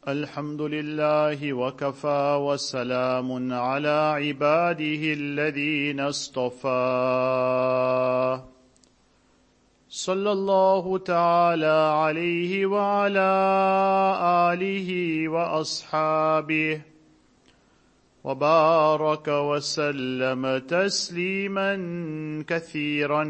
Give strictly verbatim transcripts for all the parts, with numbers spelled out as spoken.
الحمد لله وكفى وسلام على عباده الذين اصطفى صلى الله تعالى عليه وعلى آله وأصحابه وبارك وسلم تسليما كثيرا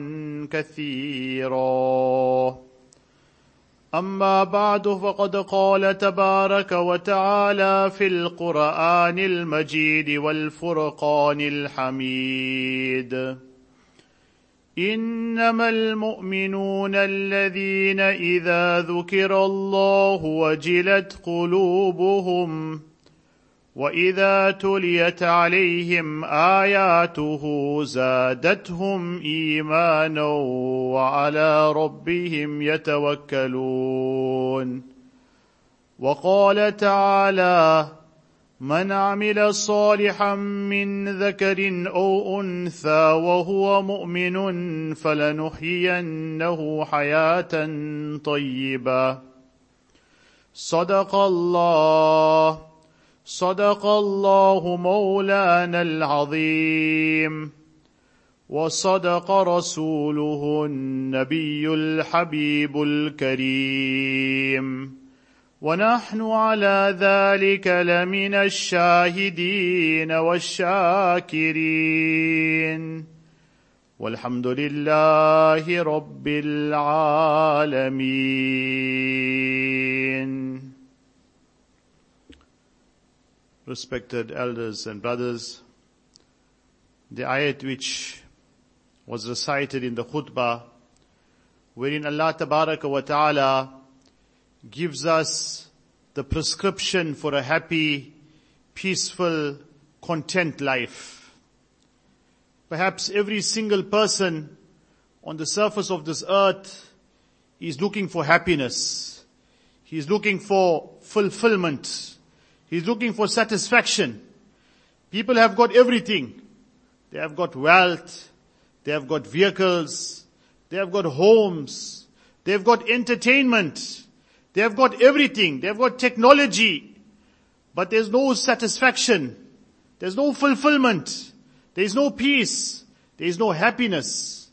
كثيرا. أما بعد فقد قال تبارك وتعالى في القرآن المجيد والفرقان الحميد: إنما المؤمنون الذين إذا ذكر الله وجلت قلوبهم وإذا تليت عليهم آياته زادتهم إيمانا وعلى ربهم يتوكلون. وقال تعالى: من عمل صالحا من ذكر أو أنثى وهو مؤمن فلنحيينه حياة طيبة. صدق الله صدق الله مولانا العظيم وصدق رسوله النبي الحبيب الكريم، ونحن على ذلك لمن الشاهدين والشاكرين، والحمد لله رب العالمين. Respected elders and brothers, the ayat which was recited in the khutbah, wherein Allah Tabaraka wa Ta'ala gives us the prescription for a happy, peaceful, content life. Perhaps every single person on the surface of this earth is looking for happiness. He is looking for fulfillment. He's looking for satisfaction. People have got everything. They have got wealth. They have got vehicles. They have got homes. They have got entertainment. They have got everything. They have got technology. But there's no satisfaction. There's no fulfillment. There's no peace. There's no happiness.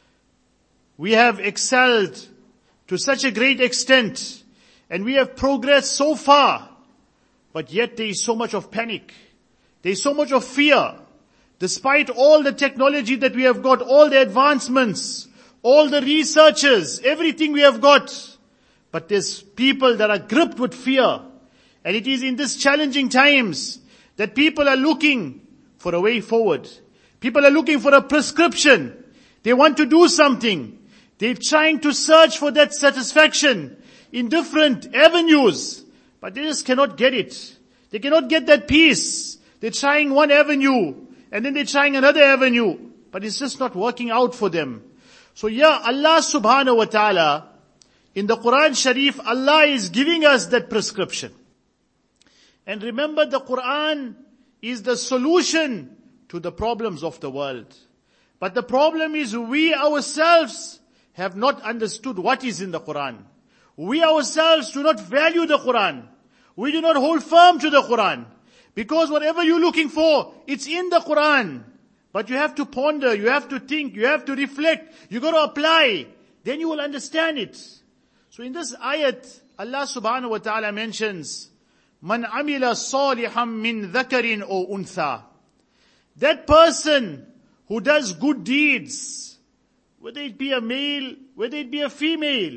We have excelled to such a great extent, and we have progressed so far. But yet there is so much of panic. There is so much of fear. Despite all the technology that we have got, all the advancements, all the researches, everything we have got. But there's people that are gripped with fear. And it is in these challenging times that people are looking for a way forward. People are looking for a prescription. They want to do something. They're trying to search for that satisfaction in different avenues. But they just cannot get it. They cannot get that peace. They're trying one avenue, and then they're trying another avenue, but it's just not working out for them. So yeah, Allah subhanahu wa ta'ala, in the Quran Sharif, Allah is giving us that prescription. And remember, the Quran is the solution to the problems of the world. But the problem is we ourselves have not understood what is in the Quran. We ourselves do not value the Quran. We do not hold firm to the Quran. Because whatever you're looking for, it's in the Quran. But you have to ponder, you have to think, you have to reflect, you got to apply. Then you will understand it. So in this ayat, Allah subhanahu wa ta'ala mentions, Man amila salihan min dhakarin o untha. That person who does good deeds, whether it be a male, whether it be a female,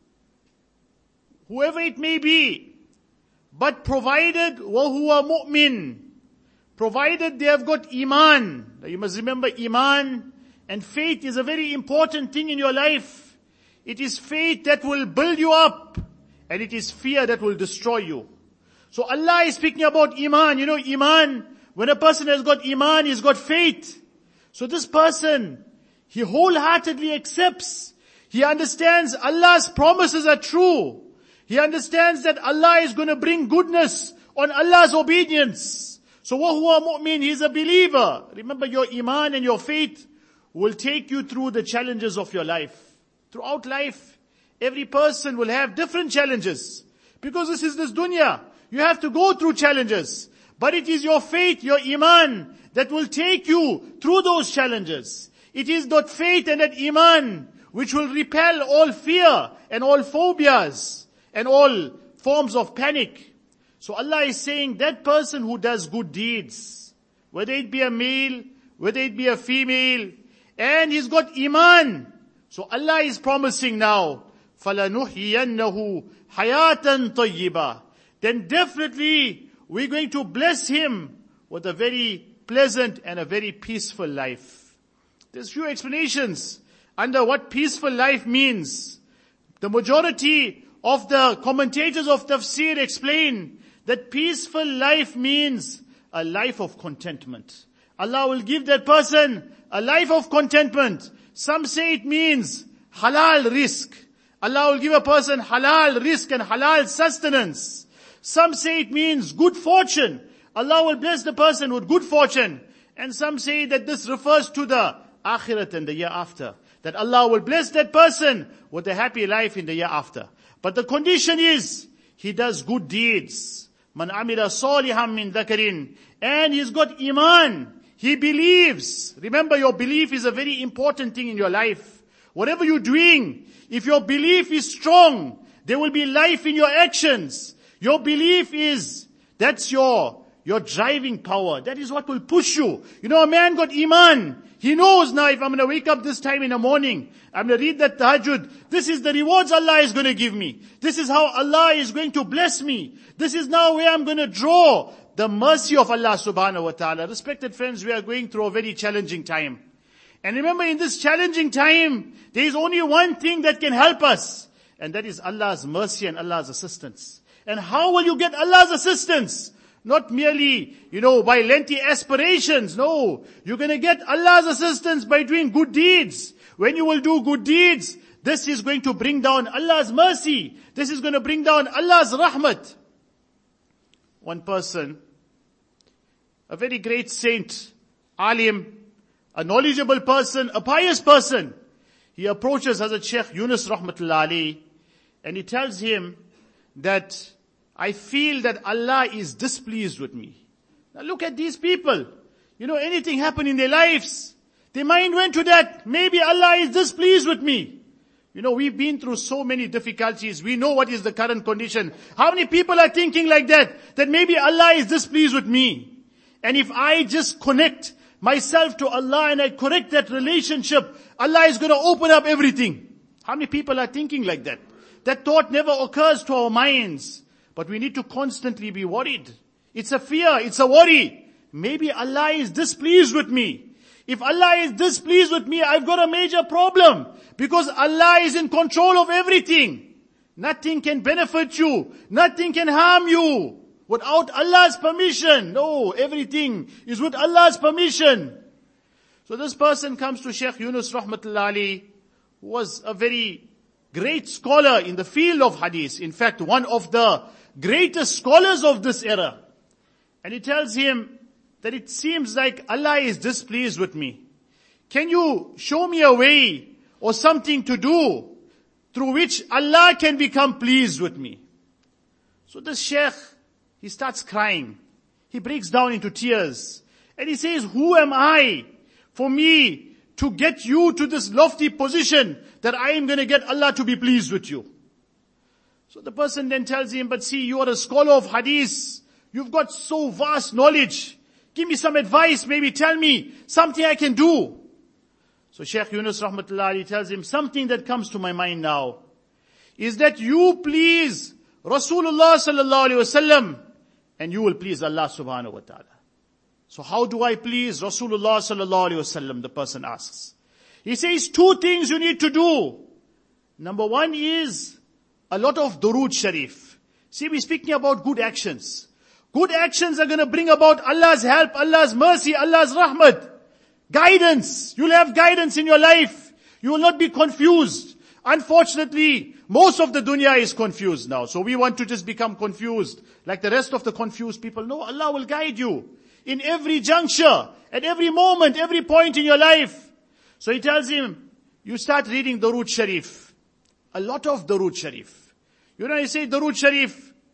whoever it may be, but provided وَهُوَ mu'min, provided they have got iman. Now you must remember, iman and faith is a very important thing in your life. It is faith that will build you up, and it is fear that will destroy you. So Allah is speaking about iman. You know, iman, when a person has got iman, he's got faith. So this person, he wholeheartedly accepts. He understands Allah's promises are true. He understands that Allah is going to bring goodness on Allah's obedience. So وَهُوَ mu'min, he is a believer. Remember, your iman and your faith will take you through the challenges of your life. Throughout life, every person will have different challenges. Because this is this dunya. You have to go through challenges. But it is your faith, your iman, that will take you through those challenges. It is that faith and that iman which will repel all fear and all phobias and all forms of panic. So Allah is saying that person who does good deeds, whether it be a male, whether it be a female, and he's got iman. So Allah is promising now, فَلَنُحْيِيَنَّهُ حَيَاةً طَيِّبًا. Then definitely we're going to bless him with a very pleasant and a very peaceful life. There's few explanations under what peaceful life means. The majority of the commentators of tafsir explain that peaceful life means a life of contentment. Allah will give that person a life of contentment. Some say it means halal rizq. Allah will give a person halal rizq and halal sustenance. Some say it means good fortune. Allah will bless the person with good fortune. And some say that this refers to the akhirat and the year after. That Allah will bless that person with a happy life in the year after. But the condition is, he does good deeds. Man amila salihan min dhakarin. And he's got iman. He believes. Remember, your belief is a very important thing in your life. Whatever you're doing, if your belief is strong, there will be life in your actions. Your belief is, that's your, your driving power. That is what will push you. You know, a man got iman. He knows now, if I'm going to wake up this time in the morning, I'm going to read that tahajjud, this is the rewards Allah is going to give me. This is how Allah is going to bless me. This is now where I'm going to draw the mercy of Allah subhanahu wa ta'ala. Respected friends, we are going through a very challenging time. And remember, in this challenging time, there is only one thing that can help us. And that is Allah's mercy and Allah's assistance. And how will you get Allah's assistance? Not merely, you know, by lengthy aspirations. No. You're going to get Allah's assistance by doing good deeds. When you will do good deeds, this is going to bring down Allah's mercy. This is going to bring down Allah's rahmat. One person, a very great saint, alim, a knowledgeable person, a pious person, he approaches Hazrat Sheikh Yunus Rahmatullah Ali, and he tells him that I feel that Allah is displeased with me. Now look at these people. You know, anything happened in their lives, their mind went to that. Maybe Allah is displeased with me. You know, we've been through so many difficulties. We know what is the current condition. How many people are thinking like that? That maybe Allah is displeased with me. And if I just connect myself to Allah and I correct that relationship, Allah is going to open up everything. How many people are thinking like that? That thought never occurs to our minds. But we need to constantly be worried. It's a fear, it's a worry. Maybe Allah is displeased with me. If Allah is displeased with me, I've got a major problem. Because Allah is in control of everything. Nothing can benefit you. Nothing can harm you without Allah's permission. No, everything is with Allah's permission. So this person comes to Sheikh Yunus Rahmatullah Ali, who was a very great scholar in the field of hadith. In fact, one of the greatest scholars of this era. And he tells him that it seems like Allah is displeased with me. Can you show me a way or something to do through which Allah can become pleased with me? So this sheikh, he starts crying. He breaks down into tears. And he says, who am I for me to get you to this lofty position that I am going to get Allah to be pleased with you? So the person then tells him, but see, you are a scholar of hadith. You've got so vast knowledge. Give me some advice, maybe tell me something I can do. So Sheikh Yunus Rahmatullah Ali tells him, something that comes to my mind now is that you please Rasulullah sallallahu alaihi wasallam and you will please Allah subhanahu wa ta'ala. So how do I please Rasulullah sallallahu alaihi wasallam? The person asks. He says two things you need to do. Number one is a lot of durood sharif. See, we're speaking about good actions. Good actions are going to bring about Allah's help, Allah's mercy, Allah's rahmat. Guidance. You'll have guidance in your life. You will not be confused. Unfortunately, most of the dunya is confused now. So we want to just become confused like the rest of the confused people. No, Allah will guide you in every juncture, at every moment, every point in your life. So he tells him, you start reading Durood Sharif. A lot of Durood Sharif. You know, you say Durood Sharif.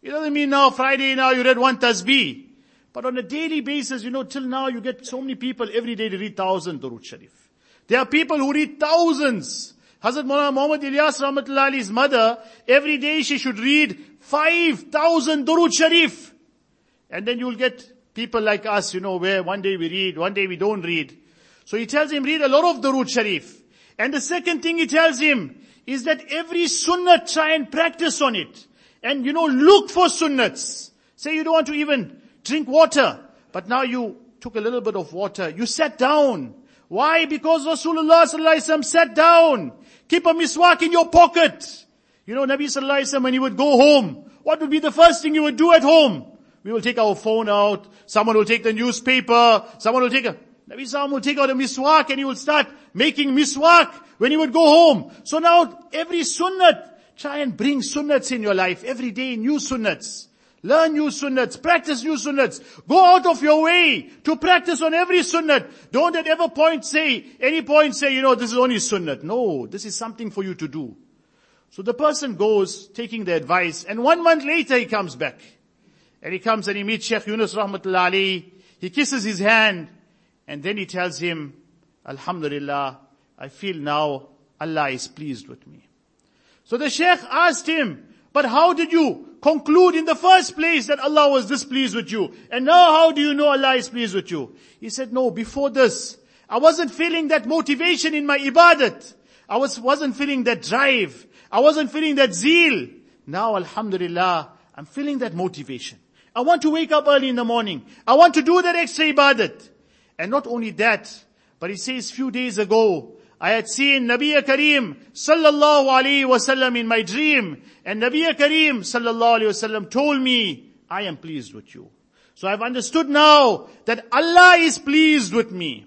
It doesn't mean now Friday now you read one tasbih. But on a daily basis, you know, till now you get so many people every day to read thousand Durood Sharif. There are people who read thousands. Hazrat Maulana Muhammad Ilyas Rahmatullah Ali's mother, every day she should read five thousand Durood Sharif. And then you'll get people like us, you know, where one day we read, one day we don't read. So he tells him, read a lot of Durood Sharif. And the second thing he tells him is that every sunnah try and practice on it. And you know, look for sunnats. Say you don't want to even drink water, but now you took a little bit of water. You sat down. Why? Because Rasulullah sallallahu alaihi wasallam sat down. Keep a miswak in your pocket. You know, Nabi sallallahu alaihi wasallam, when he would go home, what would be the first thing he would do at home? We will take our phone out. Someone will take the newspaper. Someone will take a, Nabi sallallahu alaihi wasallam will take out a miswak and he will start making miswak when he would go home. So now every sunnat, try and bring sunnats in your life. Every day new sunnats. Learn new sunnats, practice new sunnats. Go out of your way to practice on every sunnat. Don't at ever point say, any point say, you know, this is only sunnat. No, this is something for you to do. So the person goes, taking the advice, and one month later he comes back. And he comes and he meets Sheikh Yunus Rahmatullah Alayhi. He kisses his hand, and then he tells him, Alhamdulillah, I feel now Allah is pleased with me. So the Sheikh asked him, but how did you conclude in the first place that Allah was displeased with you? And now how do you know Allah is pleased with you? He said, no, before this, I wasn't feeling that motivation in my ibadat. I was, wasn't feeling that drive. I wasn't feeling that zeal. Now, alhamdulillah, I'm feeling that motivation. I want to wake up early in the morning. I want to do that extra ibadat. And not only that, but he says few days ago, I had seen Nabi Kareem sallallahu alayhi wasallam in my dream. And Nabi Kareem sallallahu alayhi wasallam told me, I am pleased with you. So I've understood now that Allah is pleased with me.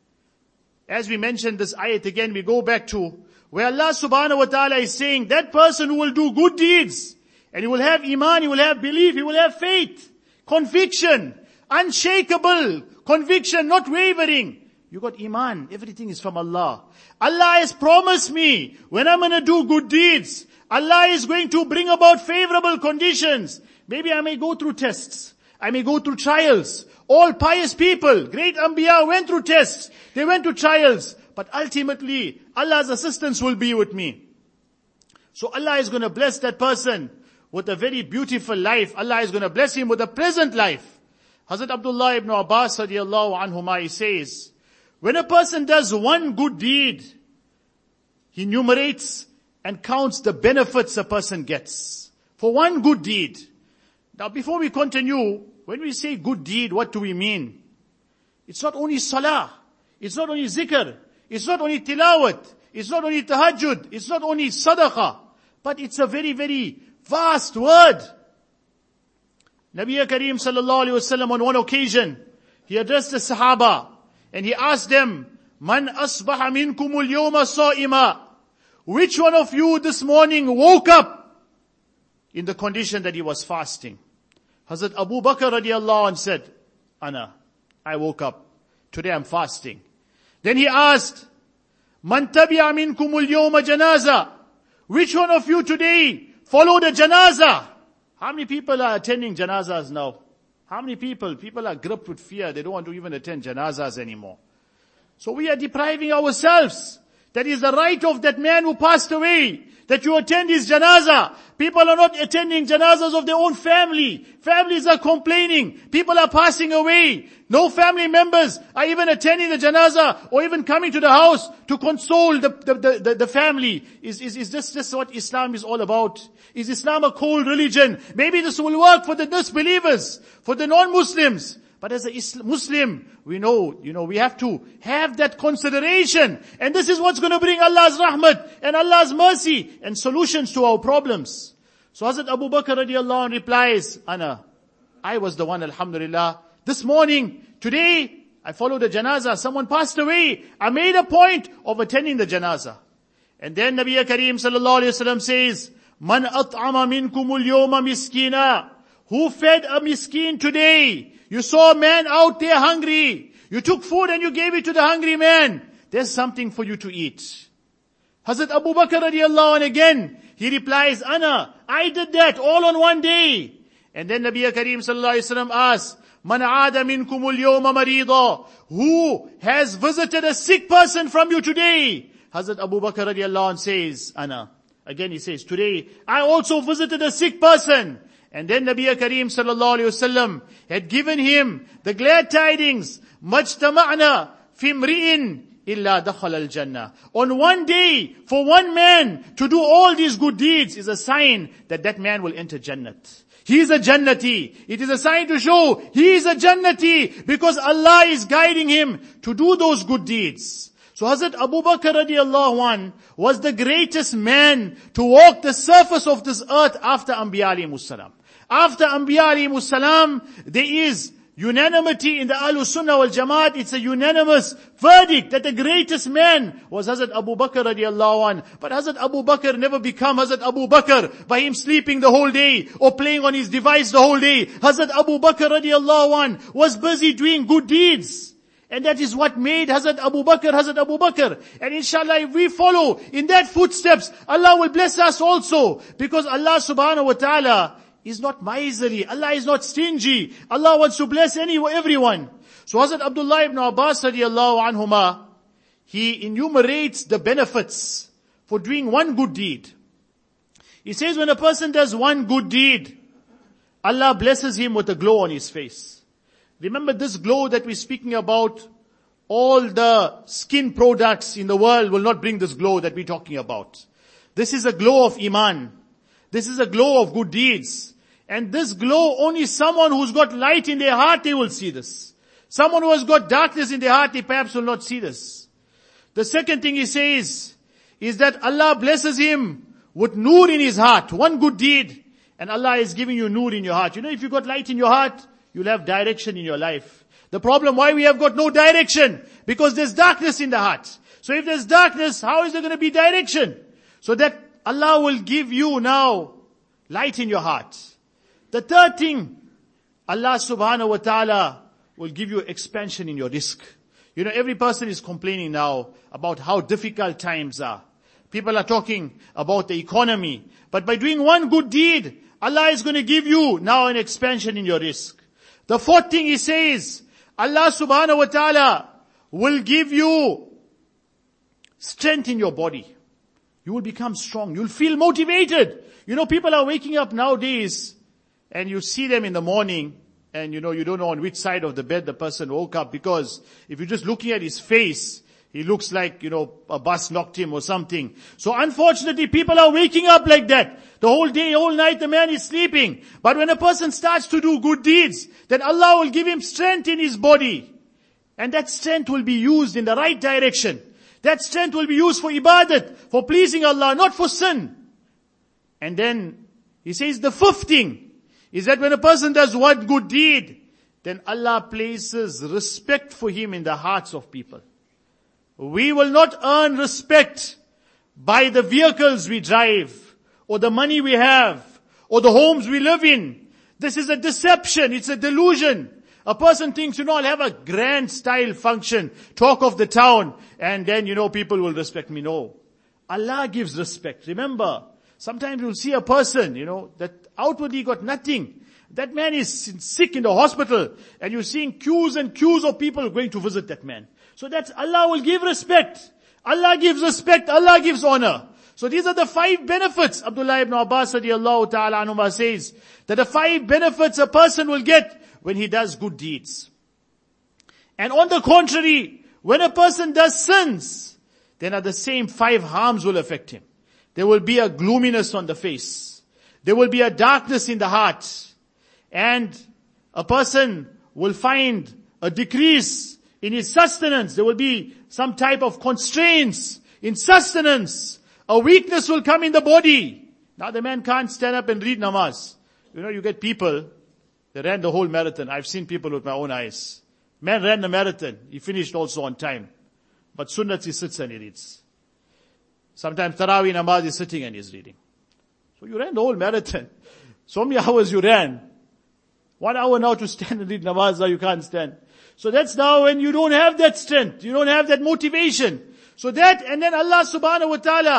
As we mentioned this ayat again, we go back to where Allah subhanahu wa ta'ala is saying, that person who will do good deeds, and he will have iman, he will have belief, he will have faith, conviction, unshakable conviction, not wavering. You got iman. Everything is from Allah. Allah has promised me when I'm going to do good deeds, Allah is going to bring about favorable conditions. Maybe I may go through tests. I may go through trials. All pious people, great Anbiya went through tests. They went through trials. But ultimately, Allah's assistance will be with me. So Allah is going to bless that person with a very beautiful life. Allah is going to bless him with a pleasant life. Hazrat Abdullah ibn Abbas radiallahu anhuma, he says, when a person does one good deed, he enumerates and counts the benefits a person gets. For one good deed. Now before we continue, when we say good deed, what do we mean? It's not only salah. It's not only zikr. It's not only tilawat. It's not only tahajjud. It's not only sadaqah. But it's a very, very vast word. Nabi Kareem sallallahu alayhi wasallam on one occasion, he addressed the Sahaba. And he asked them, Man asbaha minkumul yawma sa'ima. Which one of you this morning woke up in the condition that he was fasting? Hazrat Abu Bakr radiallahu anhu said, Ana, I woke up. Today I'm fasting. Then he asked, Man tabi'a minkumul yawma janaza. Which one of you today followed a janaza? How many people are attending janazas now? How many people? People are gripped with fear. They don't want to even attend janazas anymore. So we are depriving ourselves. That is the right of that man who passed away, that you attend his janaza. People are not attending janazas of their own family. Families are complaining. People are passing away. No family members are even attending the janaza or even coming to the house to console the, the, the, the, the family. Is, is, is this, this what Islam is all about? Is Islam a cold religion? Maybe this will work for the disbelievers, for the non-Muslims. But as a Muslim, we know, you know, we have to have that consideration. And this is what's going to bring Allah's rahmat and Allah's mercy and solutions to our problems. So Hazrat Abu Bakr radiallahu anh replies, Ana, I was the one, alhamdulillah. This morning, today, I followed the janazah. Someone passed away. I made a point of attending the janazah. And then Nabi Kareem sallallahu alayhi wa sallam says, Man at'ama minkumul yawma miskina. Who fed a miskin today? You saw a man out there hungry. You took food and you gave it to the hungry man. There's something for you to eat. Hazrat Abu Bakr radiallahu anh again, he replies, Ana, I did that all on one day. And then Nabi Kareem sallallahu alayhi wa sallam asked, Man aada minkum al-yawma marida. Who has visited a sick person from you today? Hazrat Abu Bakr radiallahu anh says, Ana. Again he says, today I also visited a sick person. And then Nabi Kareem sallallahu alayhi wasallam had given him the glad tidings, Majtama'na fi mri'in illa dakhal al-jannah. On one day, for one man to do all these good deeds is a sign that that man will enter Jannat. He is a Jannati. It is a sign to show he is a Jannati because Allah is guiding him to do those good deeds. So Hazrat Abu Bakr radiallahu anh was the greatest man to walk the surface of this earth after Anbiya alayhimus salam. After Anbiya alayhimus salam, there is unanimity in the Ahlus Sunnah wal Jamaat. It's a unanimous verdict that the greatest man was Hazrat Abu Bakr radiallahu anh. But Hazrat Abu Bakr never become Hazrat Abu Bakr by him sleeping the whole day or playing on his device the whole day. Hazrat Abu Bakr radiallahu anh was busy doing good deeds. And that is what made Hazrat Abu Bakr, Hazrat Abu Bakr. And inshallah, if we follow in that footsteps, Allah will bless us also. Because Allah subhanahu wa ta'ala is not miserly. Allah is not stingy. Allah wants to bless any, everyone. So Hazrat Abdullah ibn Abbas radiallahu anhuma, he enumerates the benefits for doing one good deed. He says when a person does one good deed, Allah blesses him with a glow on his face. Remember this glow that we're speaking about, all the skin products in the world will not bring this glow that we're talking about. This is a glow of Iman. This is a glow of good deeds. And this glow, only someone who's got light in their heart, they will see this. Someone who has got darkness in their heart, they perhaps will not see this. The second thing he says is that Allah blesses him with nur in his heart. One good deed. And Allah is giving you nur in your heart. You know, if you got light in your heart, you'll have direction in your life. The problem why we have got no direction? Because there's darkness in the heart. So if there's darkness, how is there going to be direction? So that Allah will give you now light in your heart. The third thing, Allah subhanahu wa ta'ala will give you expansion in your rizq. You know, every person is complaining now about how difficult times are. People are talking about the economy. But by doing one good deed, Allah is going to give you now an expansion in your rizq. The fourth thing he says, Allah subhanahu wa ta'ala will give you strength in your body. You will become strong. You'll feel motivated. You know, people are waking up nowadays and you see them in the morning and you know, you don't know on which side of the bed the person woke up because if you're just looking at his face, he looks like, you know, a bus knocked him or something. So unfortunately, people are waking up like that. The whole day, whole night, the man is sleeping. But when a person starts to do good deeds, then Allah will give him strength in his body. And that strength will be used in the right direction. That strength will be used for ibadat, for pleasing Allah, not for sin. And then, he says the fifth thing is that when a person does one good deed, then Allah places respect for him in the hearts of people. We will not earn respect by the vehicles we drive, or the money we have, or the homes we live in. This is a deception, it's a delusion. A person thinks, you know, I'll have a grand style function, talk of the town, and then, you know, people will respect me. No. Allah gives respect. Remember, sometimes you'll see a person, you know, that outwardly got nothing. That man is sick in the hospital, and you're seeing queues and queues of people going to visit that man. So that's Allah will give respect. Allah gives respect, Allah gives honor. So these are the five benefits. Abdullah ibn Abbas radiallahu ta'ala anhuma says that the five benefits a person will get when he does good deeds. And on the contrary, when a person does sins, then are the same five harms will affect him. There will be a gloominess on the face. There will be a darkness in the heart. And a person will find a decrease in his sustenance. There will be some type of constraints in sustenance. A weakness will come in the body. Now the man can't stand up and read namaz. You know, you get people, they ran the whole marathon. I've seen people with my own eyes. Man ran the marathon. He finished also on time. But sunnat he sits and he reads. Sometimes Taraweeh namaz is sitting and he's reading. So you ran the whole marathon. So many hours you ran. One hour now to stand and read namaz, now you can't stand. So that's now when you don't have that strength. You don't have that motivation. So that, and then Allah subhanahu wa ta'ala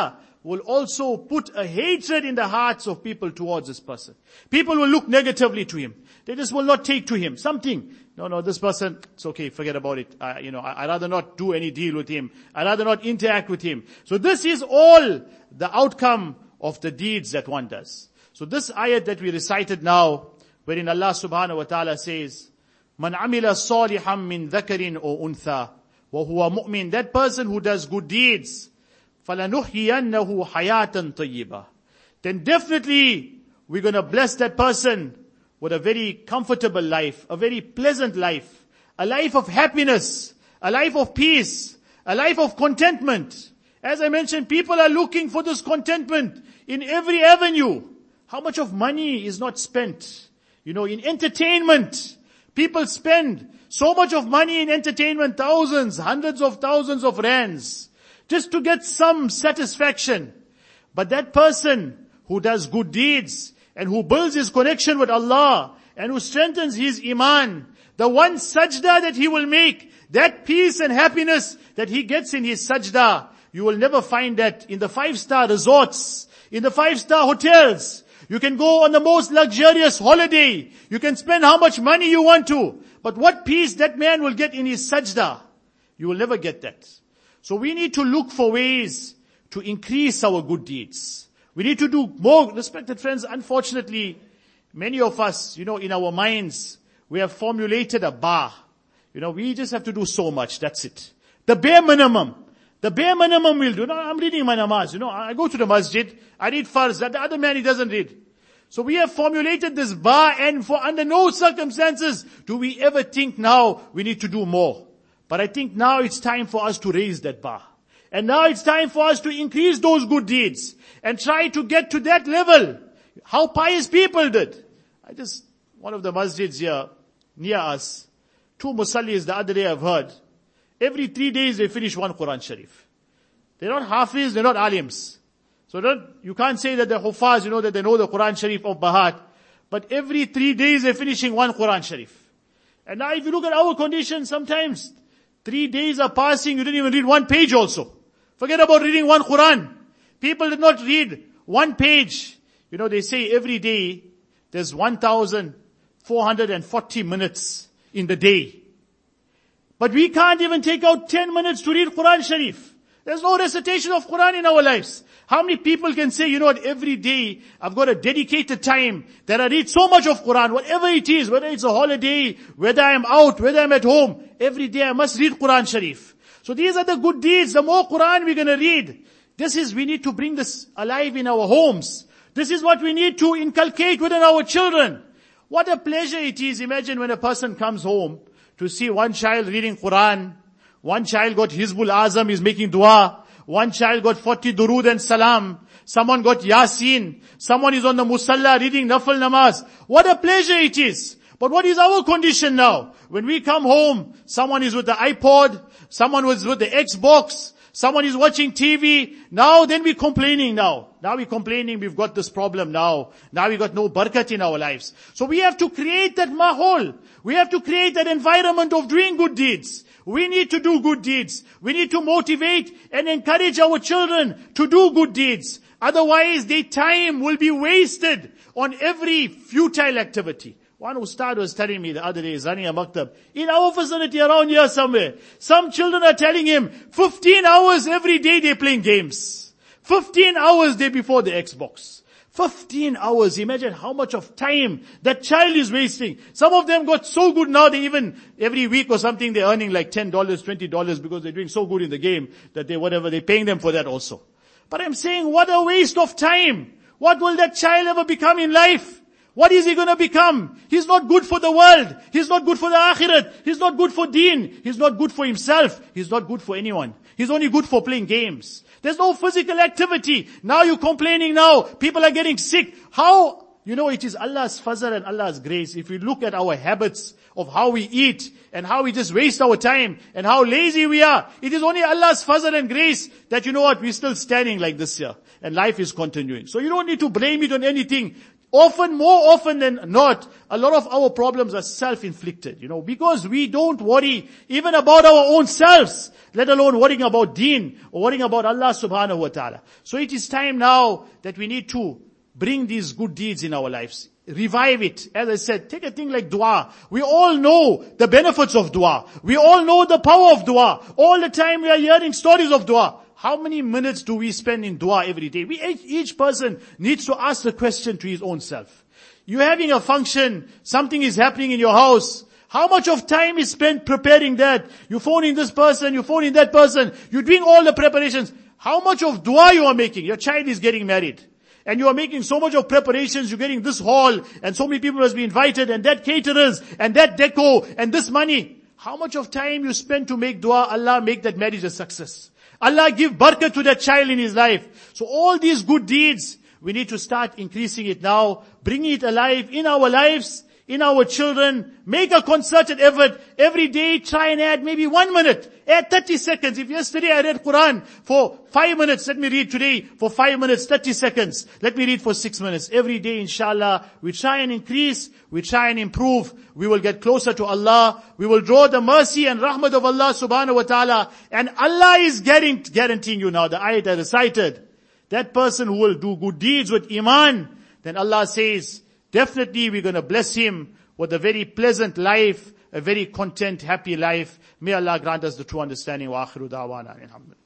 will also put a hatred in the hearts of people towards this person. People will look negatively to him. They just will not take to him something. No, no, this person, it's okay, forget about it. I, you know, I, I'd rather not do any deal with him. I'd rather not interact with him. So this is all the outcome of the deeds that one does. So this ayat that we recited now, wherein Allah subhanahu wa ta'ala says, Man amila salihan min dhakarin o untha, wa huwa mu'min. That person who does good deeds, فَلَنُحْيِيَنَّهُ حَيَاةً طَيِّبًا. Then definitely we're going to bless that person with a very comfortable life, a very pleasant life, a life of happiness, a life of peace, a life of contentment. As I mentioned, people are looking for this contentment in every avenue. How much of money is not spent? You know, in entertainment, people spend so much of money in entertainment, thousands, hundreds of thousands of rands, just to get some satisfaction. But that person who does good deeds and who builds his connection with Allah and who strengthens his iman, the one sajda that he will make, that peace and happiness that he gets in his sajda, you will never find that in the five-star resorts, in the five-star hotels. You can go on the most luxurious holiday. You can spend how much money you want to. But what peace that man will get in his sajda, you will never get that. So we need to look for ways to increase our good deeds. We need to do more. Respected friends, unfortunately, many of us, you know, in our minds, we have formulated a bar. You know, we just have to do so much, that's it. The bare minimum. The bare minimum we'll do. No, I'm reading my namaz. You know, I go to the masjid, I read farz, that the other man, he doesn't read. So we have formulated this bar, and for under no circumstances do we ever think now we need to do more. But I think now it's time for us to raise that bar. And now it's time for us to increase those good deeds and try to get to that level. How pious people did. I just, one of the masjids here near us, two musallis the other day I've heard, every three days they finish one Quran Sharif. They're not hafiz, they're not alims. So don't, you can't say that they're hufaz, you know, that they know the Quran Sharif of Bahat. But every three days they're finishing one Quran Sharif. And now if you look at our condition, sometimes three days are passing, you didn't even read one page also. Forget about reading one Quran. People did not read one page. You know, they say every day there's one thousand four hundred forty minutes in the day. But we can't even take out ten minutes to read Quran Sharif. There's no recitation of Quran in our lives. How many people can say, you know what, every day I've got a dedicated time that I read so much of Quran, whatever it is, whether it's a holiday, whether I'm out, whether I'm at home, every day I must read Quran Sharif. So these are the good deeds. The more Quran we're going to read, this is, we need to bring this alive in our homes. This is what we need to inculcate within our children. What a pleasure it is. Imagine when a person comes home to see one child reading Quran, one child got Hizbul Azam, is making dua, one child got forty durood and salam, someone got Yasin, someone is on the musalla reading nafal namaz. What a pleasure it is. But what is our condition now? When we come home, someone is with the iPod, someone was with the Xbox, someone is watching T V. Now then we're complaining now. Now we're complaining we've got this problem now. Now we got no barakat in our lives. So we have to create that mahol. We have to create that environment of doing good deeds. We need to do good deeds. We need to motivate and encourage our children to do good deeds. Otherwise their time will be wasted on every futile activity. One ustad was telling me the other day, Zania Maktab, in our facility around here somewhere, some children are telling him, fifteen hours every day they're playing games. fifteen hours day before the Xbox. fifteen hours, imagine how much of time that child is wasting. Some of them got so good now, they even, every week or something, they're earning like ten dollars, twenty dollars because they're doing so good in the game that they, whatever, they're paying them for that also. But I'm saying, what a waste of time. What will that child ever become in life? What is he going to become? He's not good for the world. He's not good for the akhirat. He's not good for deen. He's not good for himself. He's not good for anyone. He's only good for playing games. There's no physical activity. Now you're complaining now. People are getting sick. How? You know, it is Allah's fazl and Allah's grace. If you look at our habits of how we eat and how we just waste our time and how lazy we are, it is only Allah's fazl and grace that, you know what, we're still standing like this here and life is continuing. So you don't need to blame it on anything. Often, more often than not, a lot of our problems are self-inflicted, you know, because we don't worry even about our own selves, let alone worrying about deen or worrying about Allah subhanahu wa ta'ala. So it is time now that we need to bring these good deeds in our lives. Revive it. As I said, take a thing like dua. We all know the benefits of dua. We all know the power of dua. All the time we are hearing stories of dua. How many minutes do we spend in dua every day? We, each person needs to ask the question to his own self. You're having a function, something is happening in your house. How much of time is spent preparing that? You're phoning this person, you're phoning that person, you're doing all the preparations. How much of dua you are making? Your child is getting married. And you are making so much of preparations, you're getting this hall, and so many people has been invited, and that caterers, and that deco, and this money. How much of time you spend to make dua, Allah make that marriage a success. Allah give barakah to that child in his life. So all these good deeds, we need to start increasing it now, bringing it alive in our lives, in our children. Make a concerted effort. Every day try and add maybe one minute. Add thirty seconds. If yesterday I read Quran for five minutes, let me read today for five minutes, thirty seconds. Let me read for six minutes. Every day, inshallah, we try and increase, we try and improve. We will get closer to Allah. We will draw the mercy and rahmat of Allah subhanahu wa ta'ala. And Allah is getting, guaranteeing you now, the ayat I recited, that person who will do good deeds with iman, then Allah says, definitely we're going to bless him with a very pleasant life, a very content, happy life. May Allah grant us the true understanding. Wa akhiru da'wana alhamdulillah.